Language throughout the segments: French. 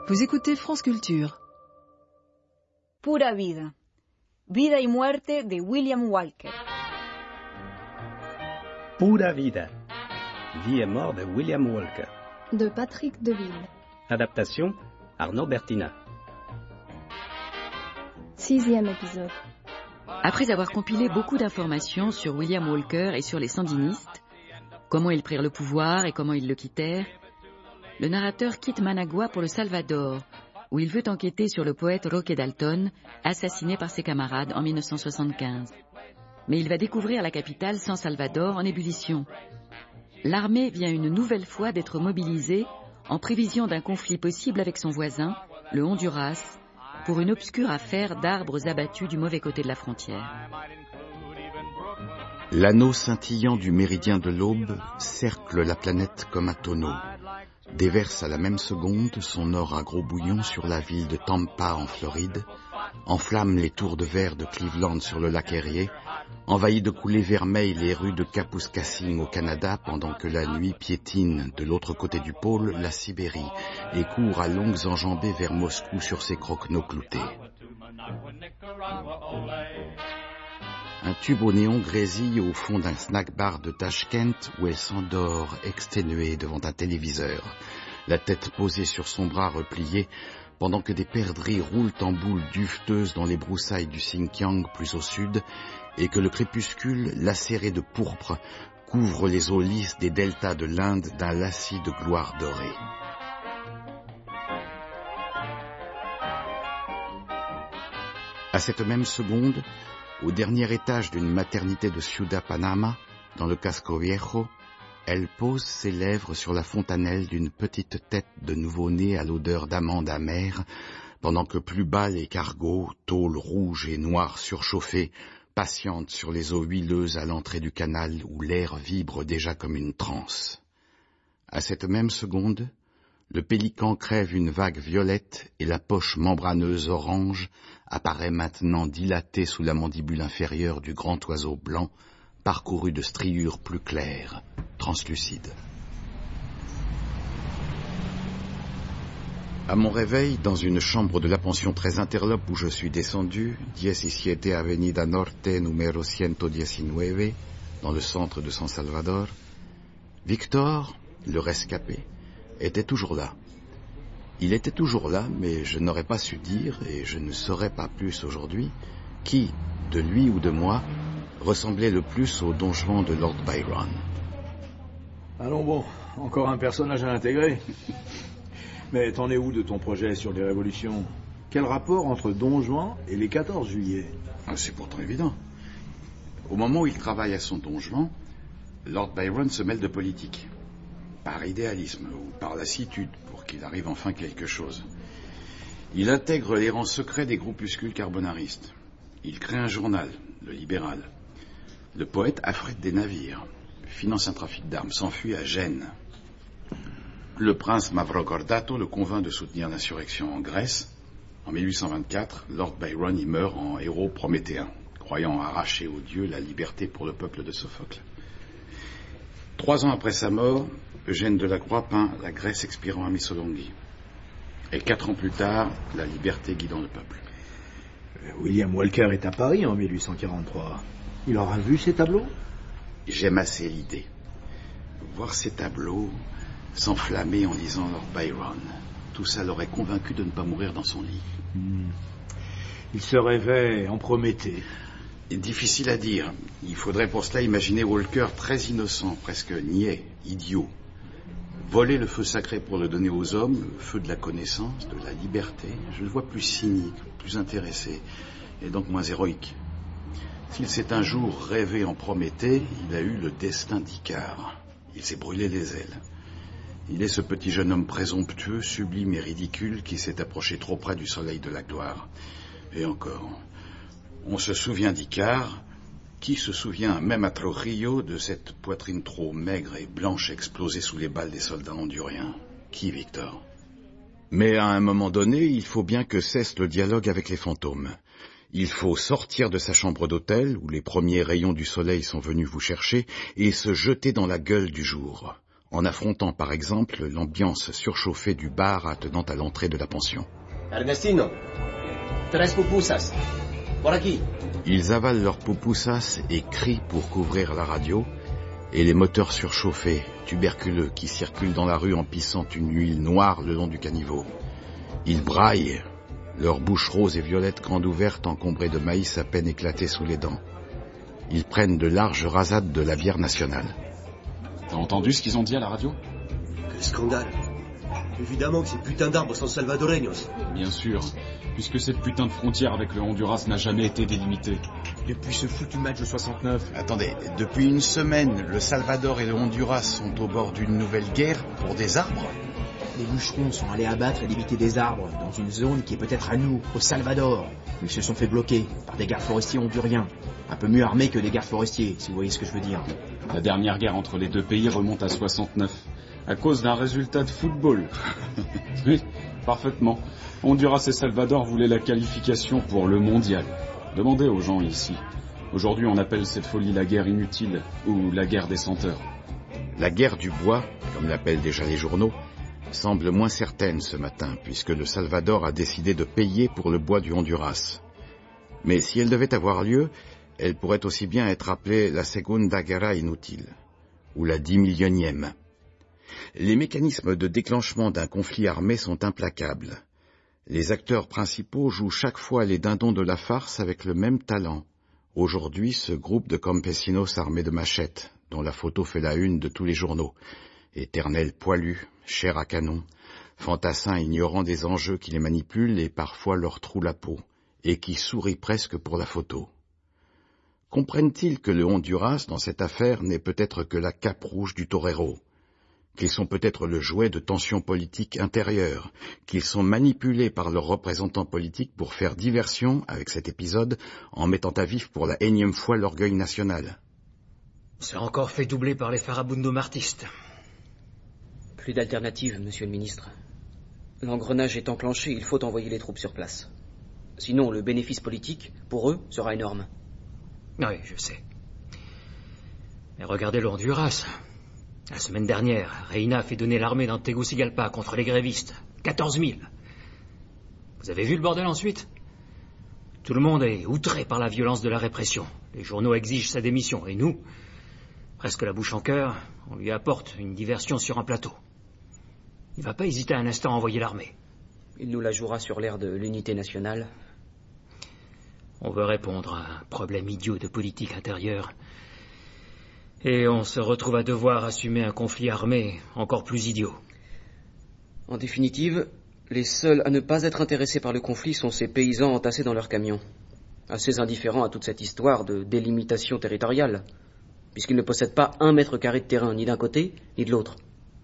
Vous écoutez France Culture. Pura vida. Vida y muerte de William Walker. Pura vida. Vie et mort de William Walker. De Patrick Deville. Adaptation Arnaud Bertina. 6e épisode. Après avoir compilé beaucoup d'informations sur William Walker et sur les sandinistes, comment ils prirent le pouvoir et comment ils le quittèrent, le narrateur quitte Managua pour le Salvador, où il veut enquêter sur le poète Roque Dalton, assassiné par ses camarades en 1975. Mais il va découvrir la capitale San Salvador en ébullition. L'armée vient une nouvelle fois d'être mobilisée en prévision d'un conflit possible avec son voisin, le Honduras, pour une obscure affaire d'arbres abattus du mauvais côté de la frontière. L'anneau scintillant du méridien de l'aube cercle la planète comme un tonneau. Déverse à la même seconde son or à gros bouillon sur la ville de Tampa en Floride, enflamme les tours de verre de Cleveland sur le lac Erie, envahit de coulées vermeilles les rues de Kapuskasing au Canada pendant que la nuit piétine de l'autre côté du pôle la Sibérie et court à longues enjambées vers Moscou sur ses croquenots cloutés. Un tube au néon grésille au fond d'un snack-bar de Tashkent où elle s'endort exténuée devant un téléviseur, la tête posée sur son bras replié, pendant que des perdrix roulent en boules duveteuses dans les broussailles du Xinjiang plus au sud, et que le crépuscule, lacéré de pourpre, couvre les eaux lisses des deltas de l'Inde d'un lacis de gloire dorée. À cette même seconde, au dernier étage d'une maternité de Ciudad Panama, dans le Casco Viejo, elle pose ses lèvres sur la fontanelle d'une petite tête de nouveau-né à l'odeur d'amande amère, pendant que plus bas les cargos, tôles rouges et noires surchauffées, patientent sur les eaux huileuses à l'entrée du canal où l'air vibre déjà comme une transe. À cette même seconde, le pélican crève une vague violette et la poche membraneuse orange apparaît maintenant dilatée sous la mandibule inférieure du grand oiseau blanc, parcouru de striures plus claires, translucides. À mon réveil, dans une chambre de la pension très interlope où je suis descendu, 17 Avenida Norte, numéro 119, dans le centre de San Salvador, Victor, le rescapé, était toujours là. Il était toujours là, mais je n'aurais pas su dire, et je ne saurais pas plus aujourd'hui, qui, de lui ou de moi, ressemblait le plus au Don Juan de Lord Byron. Allons bon, encore un personnage à intégrer. Mais t'en es où de ton projet sur les révolutions? Quel rapport entre Don Juan et les 14 juillet? C'est pourtant évident. Au moment où il travaille à son Don Juan, Lord Byron se mêle de politique. Par idéalisme ou par lassitude, pour qu'il arrive enfin quelque chose. Il intègre les rangs secrets des groupuscules carbonaristes. Il crée un journal, le Libéral. Le poète affrète des navires, finance un trafic d'armes, s'enfuit à Gênes. Le prince Mavrocordato le convainc de soutenir l'insurrection en Grèce. En 1824, Lord Byron y meurt en héros prométhéen, croyant arracher aux dieux la liberté pour le peuple de Sophocle. 3 ans après sa mort, Eugène Delacroix peint la Grèce expirant à Missolonghi. Et 4 ans plus tard, la liberté guidant le peuple. William Walker est à Paris en 1843. Il aura vu ces tableaux? J'aime assez l'idée. Voir ces tableaux s'enflammer en lisant Lord Byron. Tout ça l'aurait convaincu de ne pas mourir dans son lit. Il se rêvait en Prométhée. Difficile à dire. Il faudrait pour cela imaginer Walker très innocent, presque niais, idiot. Voler le feu sacré pour le donner aux hommes, le feu de la connaissance, de la liberté, je le vois plus cynique, plus intéressé, et donc moins héroïque. S'il s'est un jour rêvé en Prométhée, il a eu le destin d'Icare. Il s'est brûlé les ailes. Il est ce petit jeune homme présomptueux, sublime et ridicule qui s'est approché trop près du soleil de la gloire. Et encore, on se souvient d'Icare. Qui se souvient, même à Trujillo, de cette poitrine trop maigre et blanche explosée sous les balles des soldats honduriens? Qui, Victor? Mais à un moment donné, il faut bien que cesse le dialogue avec les fantômes. Il faut sortir de sa chambre d'hôtel, où les premiers rayons du soleil sont venus vous chercher, et se jeter dans la gueule du jour. en affrontant par exemple l'ambiance surchauffée du bar attenant à l'entrée de la pension. Ernestino, 3 pupusas. Por aquí. Ils avalent leurs pupusas et crient pour couvrir la radio, et les moteurs surchauffés, tuberculeux, qui circulent dans la rue en pissant une huile noire le long du caniveau. Ils braillent, leurs bouches roses et violettes grandes ouvertes encombrées de maïs à peine éclaté sous les dents. Ils prennent de larges rasades de la bière nationale. T'as entendu ce qu'ils ont dit à la radio? Quel scandale. Évidemment que ces putains d'arbres sont salvadoreños. Bien sûr, puisque cette putain de frontière avec le Honduras n'a jamais été délimitée. Depuis ce foutu match de 69. Attendez, depuis une semaine, le Salvador et le Honduras sont au bord d'une nouvelle guerre pour des arbres? Les bûcherons sont allés abattre et limiter des arbres dans une zone qui est peut-être à nous, au Salvador. Ils se sont fait bloquer par des gardes forestiers honduriens. Un peu mieux armés que des gardes forestiers, si vous voyez ce que je veux dire. La dernière guerre entre les deux pays remonte à 69, à cause d'un résultat de football. Oui, parfaitement. Honduras et Salvador voulaient la qualification pour le mondial. Demandez aux gens ici. Aujourd'hui, on appelle cette folie la guerre inutile, ou la guerre des senteurs. La guerre du bois, comme l'appellent déjà les journaux, semble moins certaine ce matin, puisque le Salvador a décidé de payer pour le bois du Honduras. Mais si elle devait avoir lieu, elle pourrait aussi bien être appelée la Segunda Guerra Inutile, ou la 10 millionième. Les mécanismes de déclenchement d'un conflit armé sont implacables. Les acteurs principaux jouent chaque fois les dindons de la farce avec le même talent. Aujourd'hui, ce groupe de campesinos armés de machettes, dont la photo fait la une de tous les journaux, éternels poilus, chair à canon, fantassins ignorant des enjeux qui les manipulent et parfois leur trouent la peau, et qui sourient presque pour la photo. Comprennent-ils que le Honduras, dans cette affaire, n'est peut-être que la cape rouge du torero, qu'ils sont peut-être le jouet de tensions politiques intérieures, qu'ils sont manipulés par leurs représentants politiques pour faire diversion avec cet épisode en mettant à vif pour la énième fois l'orgueil national? On s'est encore fait doubler par les farabundos martistes. Plus d'alternative, monsieur le ministre. L'engrenage est enclenché, il faut envoyer les troupes sur place. Sinon, le bénéfice politique, pour eux, sera énorme. Oui, je sais. Mais regardez le Honduras. La semaine dernière, Reina a fait donner l'armée dans Tegucigalpa contre les grévistes. 14 000. Vous avez vu le bordel ensuite? Tout le monde est outré par la violence de la répression. Les journaux exigent sa démission. Et nous, presque la bouche en cœur, on lui apporte une diversion sur un plateau. Il ne va pas hésiter un instant à envoyer l'armée. Il nous la jouera sur l'air de l'unité nationale. On veut répondre à un problème idiot de politique intérieure. Et on se retrouve à devoir assumer un conflit armé encore plus idiot. En définitive, les seuls à ne pas être intéressés par le conflit sont ces paysans entassés dans leurs camions. Assez indifférents à toute cette histoire de délimitation territoriale, puisqu'ils ne possèdent pas 1 mètre carré de terrain, ni d'un côté, ni de l'autre.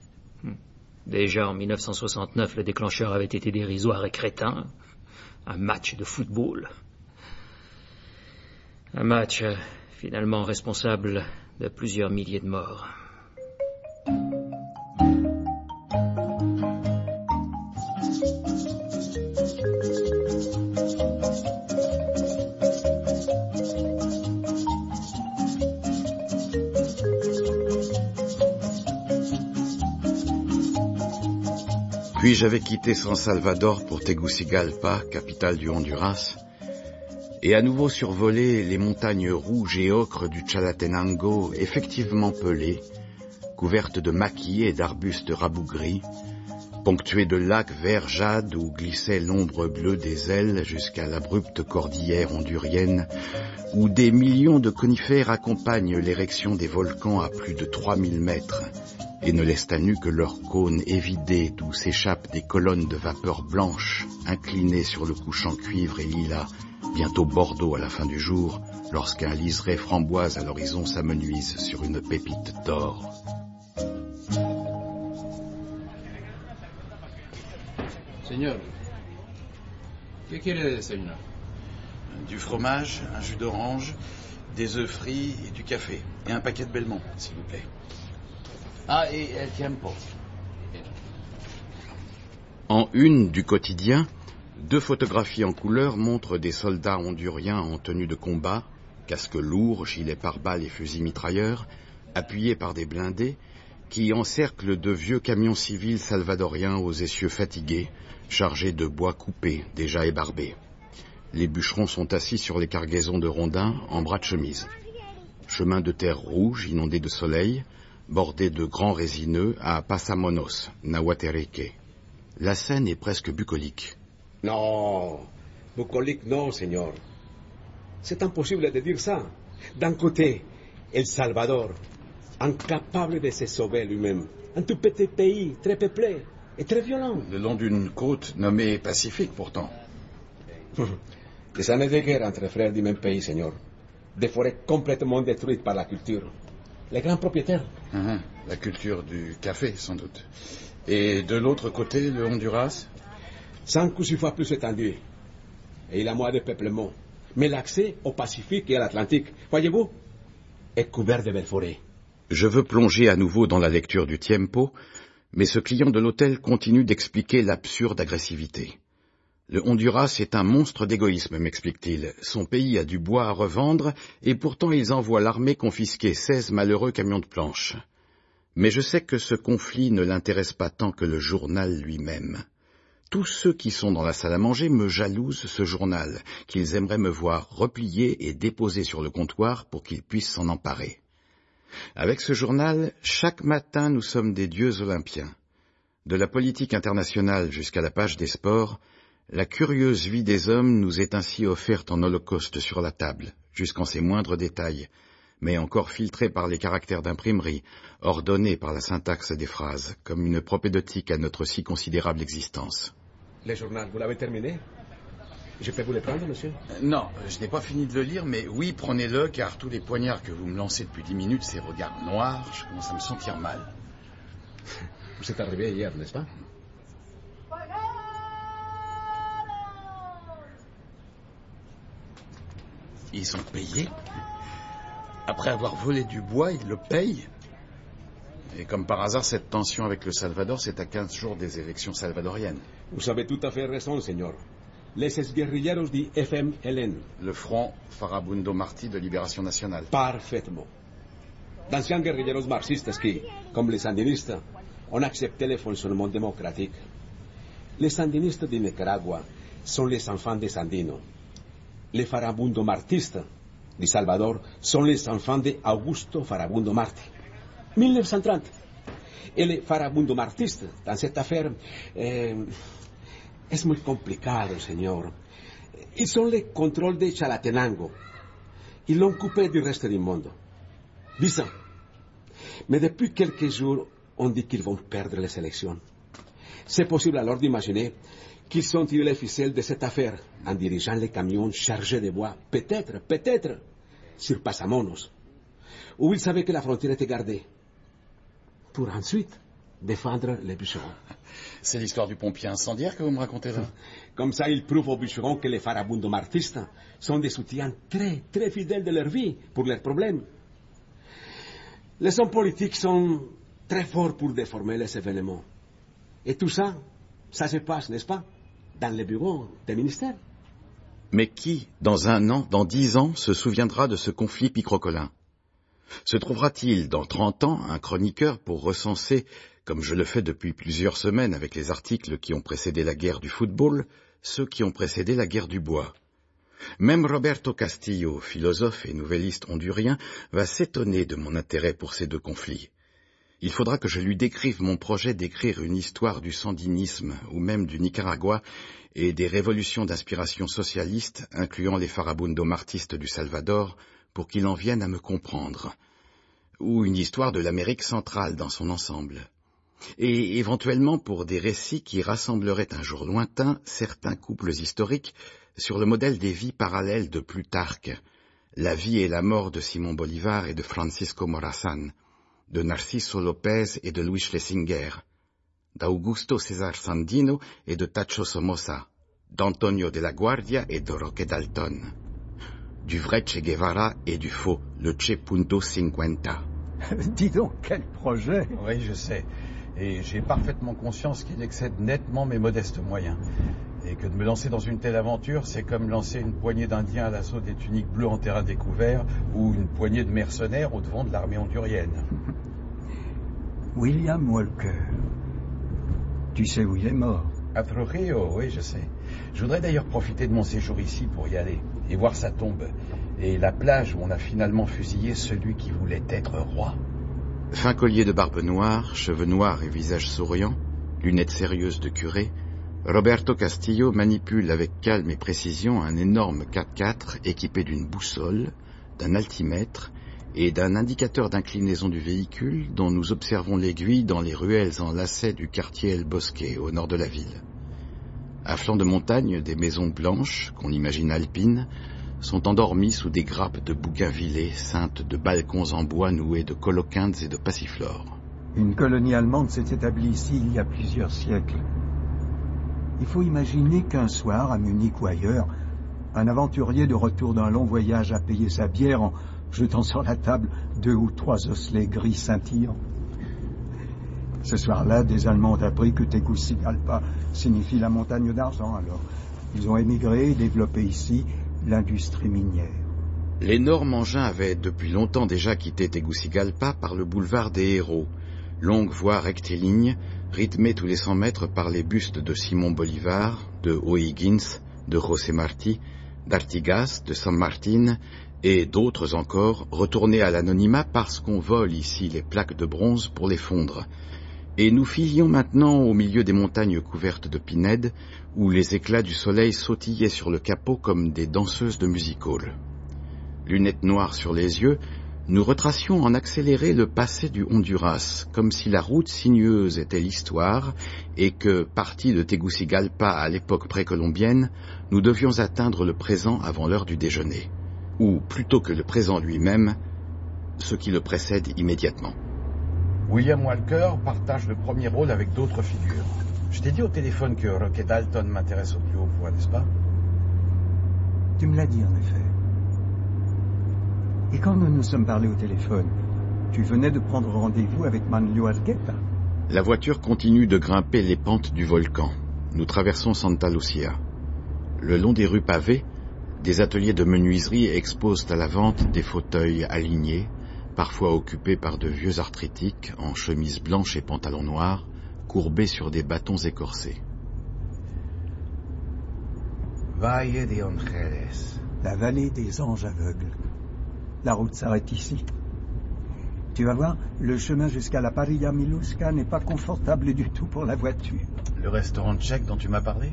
Déjà en 1969, le déclencheur avait été dérisoire et crétin. Un match de football. Un match finalement responsable de plusieurs milliers de morts. Puis j'avais quitté San Salvador pour Tegucigalpa, capitale du Honduras, et à nouveau survolé les montagnes rouges et ocres du Chalatenango, effectivement pelées, couvertes de maquis et d'arbustes rabougris, ponctuées de lacs vert jade où glissait l'ombre bleue des ailes jusqu'à l'abrupte cordillère hondurienne, où des millions de conifères accompagnent l'érection des volcans à plus de 3000 mètres, et ne laissent à nu que leurs cônes évidés d'où s'échappent des colonnes de vapeur blanche, inclinées sur le couchant cuivre et lilas, bientôt bordeaux à la fin du jour, lorsqu'un liseré framboise à l'horizon s'amenuise sur une pépite d'or. Señor, ¿qué quiere de desayunar? Du fromage, un jus d'orange, des œufs frits et du café. Et un paquet de Belmont, s'il vous plaît. Ah, et el tiempo. En une du quotidien, 2 photographies en couleur montrent des soldats honduriens en tenue de combat, casques lourds, gilets pare-balles et fusils mitrailleurs, appuyés par des blindés, qui encerclent de vieux camions civils salvadoriens aux essieux fatigués, chargés de bois coupé, déjà ébarbé. Les bûcherons sont assis sur les cargaisons de rondins en bras de chemise. Chemin de terre rouge inondé de soleil, bordé de grands résineux à Pasamonos, Nahuatereque. La scène est presque bucolique. Non, bucolique non, señor. C'est impossible de dire ça. D'un côté, El Salvador, incapable de se sauver lui-même. Un tout petit pays, très peuplé et très violent. Le long d'une côte nommée Pacifique, pourtant. Des années de guerre entre frères du même pays, señor. Des forêts complètement détruites par la culture. Les grands propriétaires. La culture du café, sans doute. Et de l'autre côté, le Honduras? 5 ou 6 fois plus étendu. Et il a moins de peuplement. Mais l'accès au Pacifique et à l'Atlantique, voyez-vous, est couvert de belles forêts. Je veux plonger à nouveau dans la lecture du Tiempo, mais ce client de l'hôtel continue d'expliquer l'absurde agressivité. Le Honduras est un monstre d'égoïsme, m'explique-t-il. Son pays a du bois à revendre, et pourtant ils envoient l'armée confisquer 16 malheureux camions de planches. Mais je sais que ce conflit ne l'intéresse pas tant que le journal lui-même. Tous ceux qui sont dans la salle à manger me jalousent ce journal, qu'ils aimeraient me voir replié et déposé sur le comptoir pour qu'ils puissent s'en emparer. Avec ce journal, chaque matin nous sommes des dieux olympiens. De la politique internationale jusqu'à la page des sports, la curieuse vie des hommes nous est ainsi offerte en holocauste sur la table, jusqu'en ses moindres détails, mais encore filtrée par les caractères d'imprimerie, ordonnée par la syntaxe des phrases, comme une propédeutique à notre si considérable existence. Le journal, vous l'avez terminé? Je peux vous le prendre, monsieur? Non, je n'ai pas fini de le lire, mais oui, prenez-le, car tous les poignards que vous me lancez depuis 10 minutes, ces regards noirs, je commence à me sentir mal. Vous êtes arrivé hier, n'est-ce pas? Ils sont payés. Après avoir volé du bois, ils le payent. Et comme par hasard, cette tension avec le Salvador, c'est à 15 jours des élections salvadoriennes. Vous avez tout à fait raison, señor. Les exguerrilleros du FMLN. Le Front Farabundo Martí de Libération Nationale. Parfaitement. D'anciens guerrilleros marxistes qui, comme les sandinistes, ont accepté le fonctionnement démocratique. Les sandinistes du Nicaragua sont les enfants de Sandino. Les Farabundo Martistes du Salvador sont les enfants de Augusto Farabundo Martí. 1930. Et les Farabundo Martistes, dans cette affaire, es muy complicado, señor. Ils ont le contrôle de Chalatenango. Ils l'ont coupé du reste du monde. 10 ans. Mais depuis quelques jours, on dit qu'ils vont perdre les élections. C'est possible alors d'imaginer qu'ils ont tiré les ficelles de cette affaire en dirigeant les camions chargés de bois, peut-être, sur Pasamonos, où ils savaient que la frontière était gardée, pour ensuite défendre les bûcherons. C'est l'histoire du pompier incendiaire que vous me racontez là? Comme ça, ils prouvent aux bûcherons que les Farabundo Martistes sont des soutiens très, très fidèles de leur vie pour leurs problèmes. Les hommes politiques sont très forts pour déformer les événements. Et tout ça, ça se passe, n'est-ce pas, dans les bureaux des ministères. Mais qui, dans 1 an, dans 10 ans, se souviendra de ce conflit picrocolin? Se trouvera-t-il, dans 30 ans, un chroniqueur pour recenser, comme je le fais depuis plusieurs semaines avec les articles qui ont précédé la guerre du football, ceux qui ont précédé la guerre du bois? Même Roberto Castillo, philosophe et nouvelliste hondurien, va s'étonner de mon intérêt pour ces 2 conflits. Il faudra que je lui décrive mon projet d'écrire une histoire du sandinisme, ou même du Nicaragua, et des révolutions d'inspiration socialiste, incluant les Farabundo Martistes du Salvador, pour qu'il en vienne à me comprendre. Ou une histoire de l'Amérique centrale dans son ensemble. Et éventuellement pour des récits qui rassembleraient un jour lointain certains couples historiques sur le modèle des vies parallèles de Plutarque, la vie et la mort de Simon Bolivar et de Francisco Morazán, de Narciso López et de Luis Schlesinger, d'Augusto César Sandino et de Tacho Somoza, d'Antonio de la Guardia et de Roque Dalton, du vrai Che Guevara et du faux, le Che Punto 50. Dis donc, quel projet! Oui, je sais. Et j'ai parfaitement conscience qu'il excède nettement mes modestes moyens. Et que de me lancer dans une telle aventure, c'est comme lancer une poignée d'Indiens à l'assaut des tuniques bleues en terrain découvert ou une poignée de mercenaires au devant de l'armée hondurienne. William Walker. Tu sais où il est mort? À Trujillo, oui, je sais. Je voudrais d'ailleurs profiter de mon séjour ici pour y aller et voir sa tombe. Et la plage où on a finalement fusillé celui qui voulait être roi. Fin collier de barbe noire, cheveux noirs et visage souriant, lunettes sérieuses de curé, Roberto Castillo manipule avec calme et précision un énorme 4x4 équipé d'une boussole, d'un altimètre et d'un indicateur d'inclinaison du véhicule dont nous observons l'aiguille dans les ruelles en lacets du quartier El Bosque, au nord de la ville. À flanc de montagne, des maisons blanches, qu'on imagine alpines, sont endormies sous des grappes de bougainvillées ceintes de balcons en bois noués de coloquintes et de passiflores. Une colonie allemande s'est établie ici il y a plusieurs siècles. Il faut imaginer qu'un soir, à Munich ou ailleurs, un aventurier de retour d'un long voyage a payé sa bière en jetant sur la table 2 ou 3 osselets gris scintillants. Ce soir-là, des Allemands ont appris que Tegucigalpa signifie la montagne d'argent, alors ils ont émigré et développé ici l'industrie minière. L'énorme engin avait depuis longtemps déjà quitté Tegucigalpa par le boulevard des Héros, longue voie rectiligne, rythmée tous les 100 mètres par les bustes de Simon Bolivar, de O'Higgins, de José Martí, d'Artigas, de San Martín, et d'autres encore, retournés à l'anonymat parce qu'on vole ici les plaques de bronze pour les fondre. Et nous filions maintenant au milieu des montagnes couvertes de pinèdes, où les éclats du soleil sautillaient sur le capot comme des danseuses de music-hall. Lunettes noires sur les yeux, nous retracions en accéléré le passé du Honduras, comme si la route sinueuse était l'histoire, et que, partis de Tegucigalpa à l'époque précolombienne, nous devions atteindre le présent avant l'heure du déjeuner. Ou, plutôt que le présent lui-même, ce qui le précède immédiatement. William Walker partage le premier rôle avec d'autres figures. Je t'ai dit au téléphone que Roque Dalton m'intéresse au plus haut point, n'est-ce pas? Tu me l'as dit, en effet. Et quand nous nous sommes parlé au téléphone, tu venais de prendre rendez-vous avec Manlio Argueta. La voiture continue de grimper les pentes du volcan. Nous traversons Santa Lucia. Le long des rues pavées, des ateliers de menuiserie exposent à la vente des fauteuils alignés, parfois occupés par de vieux arthritiques en chemise blanche et pantalon noir, courbés sur des bâtons écorcés. Valle de Angeles. La vallée des anges aveugles. La route s'arrête ici. Tu vas voir, le chemin jusqu'à la Parilla Miluska n'est pas confortable du tout pour la voiture. Le restaurant tchèque dont tu m'as parlé?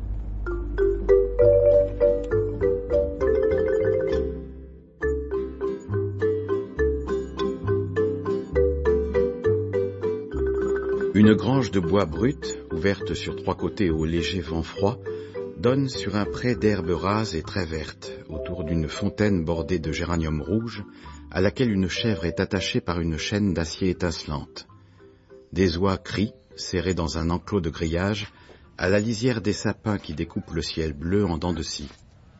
Une grange de bois brut, ouverte sur 3 côtés au léger vent froid, donne sur un pré d'herbes rases et très vertes, autour d'une fontaine bordée de géraniums rouges, à laquelle une chèvre est attachée par une chaîne d'acier étincelante. Des oies crient, serrées dans un enclos de grillage, à la lisière des sapins qui découpent le ciel bleu en dents de scie.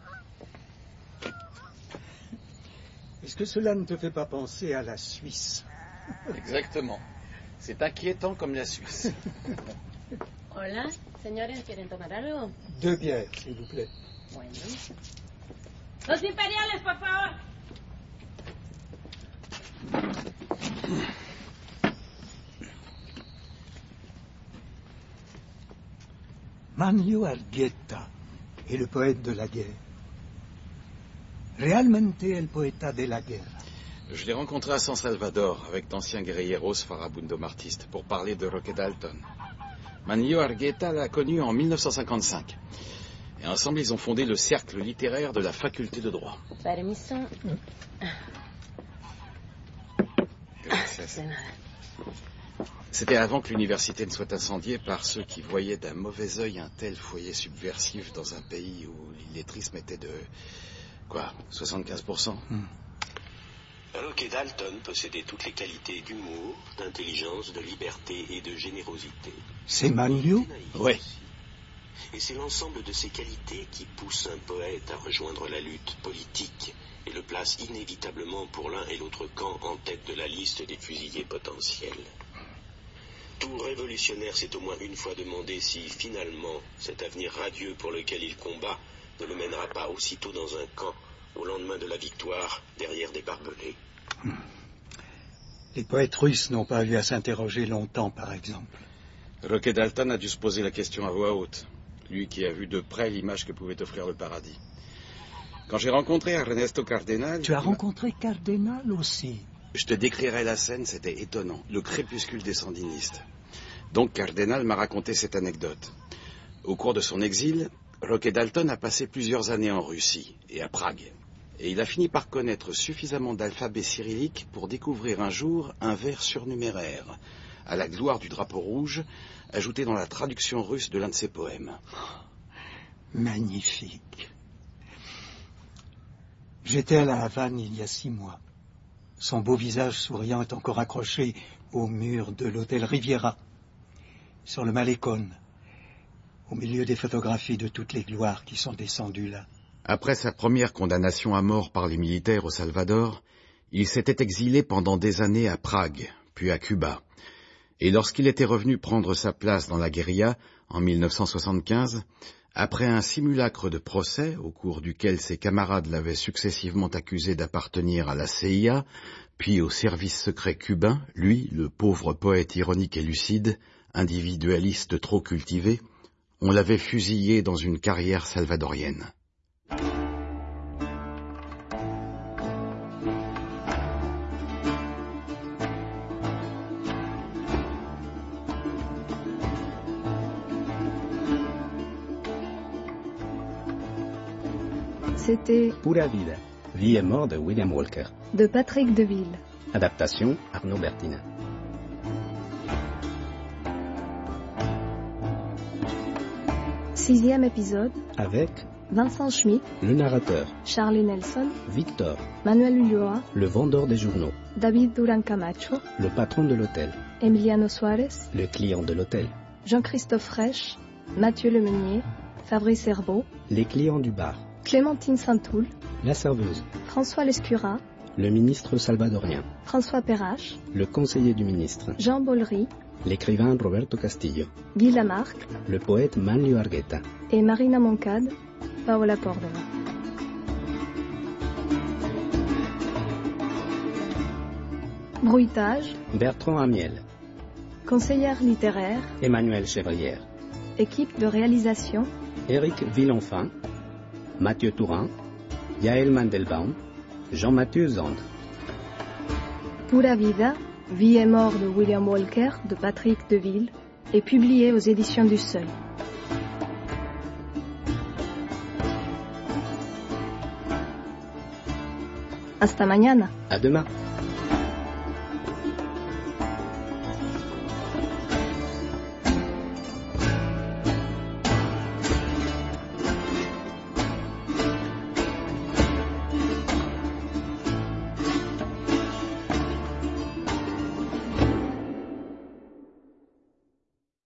Est-ce que cela ne te fait pas penser à la Suisse? Exactement. C'est inquiétant comme la Suisse. Hola, señores, ¿quieren tomar algo? 2 bières, s'il vous plaît. Bueno. Los imperiales, por favor. Manlio Argueta est le poète de la guerre. Realmente el poeta de la guerra. Je l'ai rencontré à San Salvador avec d'anciens guerrilleros farabundo martistes pour parler de Roque Dalton. Manlio Argueta l'a connu en 1955. Et ensemble, ils ont fondé le cercle littéraire de la faculté de droit. Permiso. Gracias. C'était avant que l'université ne soit incendiée par ceux qui voyaient d'un mauvais œil un tel foyer subversif dans un pays où l'illettrisme était de... 75%. Roque Dalton possédait toutes les qualités d'humour, d'intelligence, de liberté et de générosité. C'est Manlio? Oui. Et c'est l'ensemble de ces qualités qui pousse un poète à rejoindre la lutte politique et le place inévitablement pour l'un et l'autre camp en tête de la liste des fusillés potentiels. Tout révolutionnaire s'est au moins une fois demandé si, finalement, cet avenir radieux pour lequel il combat ne le mènera pas aussitôt dans un camp, au lendemain de la victoire, derrière des barbelés. Les poètes russes n'ont pas eu à s'interroger longtemps, par exemple. Roque Dalton a dû se poser la question à voix haute, lui qui a vu de près l'image que pouvait offrir le paradis. Quand j'ai rencontré Ernesto Cardenal... Tu as rencontré Cardenal aussi? Je te décrirai la scène, c'était étonnant. Le crépuscule des sandinistes. Donc Cardenal m'a raconté cette anecdote. Au cours de son exil, Roque Dalton a passé plusieurs années en Russie et à Prague. Et il a fini par connaître suffisamment d'alphabet cyrillique pour découvrir un jour un vers surnuméraire, à la gloire du drapeau rouge, ajouté dans la traduction russe de l'un de ses poèmes. Magnifique. J'étais à la Havane il y a 6 mois. Son beau visage souriant est encore accroché au mur de l'hôtel Riviera, sur le Malecón, au milieu des photographies de toutes les gloires qui sont descendues là. Après sa première condamnation à mort par les militaires au Salvador, il s'était exilé pendant des années à Prague, puis à Cuba. Et lorsqu'il était revenu prendre sa place dans la guérilla, en 1975, après un simulacre de procès, au cours duquel ses camarades l'avaient successivement accusé d'appartenir à la CIA, puis au service secret cubain, lui, le pauvre poète ironique et lucide, individualiste trop cultivé, on l'avait fusillé dans une carrière salvadorienne. C'était Pura vida, vie et mort de William Walker. de Patrick Deville. Adaptation Arnaud Bertina. Sixième épisode, Avec Vincent Schmitt, le narrateur, Charlie Nelson, Victor, Manuel Ulloa, le vendeur des journaux, David Duran Camacho, le patron de l'hôtel, Emiliano Suarez, le client de l'hôtel, Jean-Christophe Frêche, Mathieu Lemeunier, Fabrice Herbeau, les clients du bar, Clémentine Saint-Toul, la serveuse, François Lescura, le ministre salvadorien, François Perrache, le conseiller du ministre, Jean Bollery, l'écrivain Roberto Castillo, Guy Lamarck le poète Manlio Argueta, et Marina Moncade, Paola Cordova. Bruitage, Bertrand Amiel, conseillère littéraire, Emmanuel Chevrière, équipe de réalisation, Éric Villonfin, Mathieu Tourin, Yael Mandelbaum, Jean-Mathieu Zand. Pura vida, vie et mort de William Walker de Patrick Deville, est publié aux éditions du Seuil. Hasta mañana. À demain.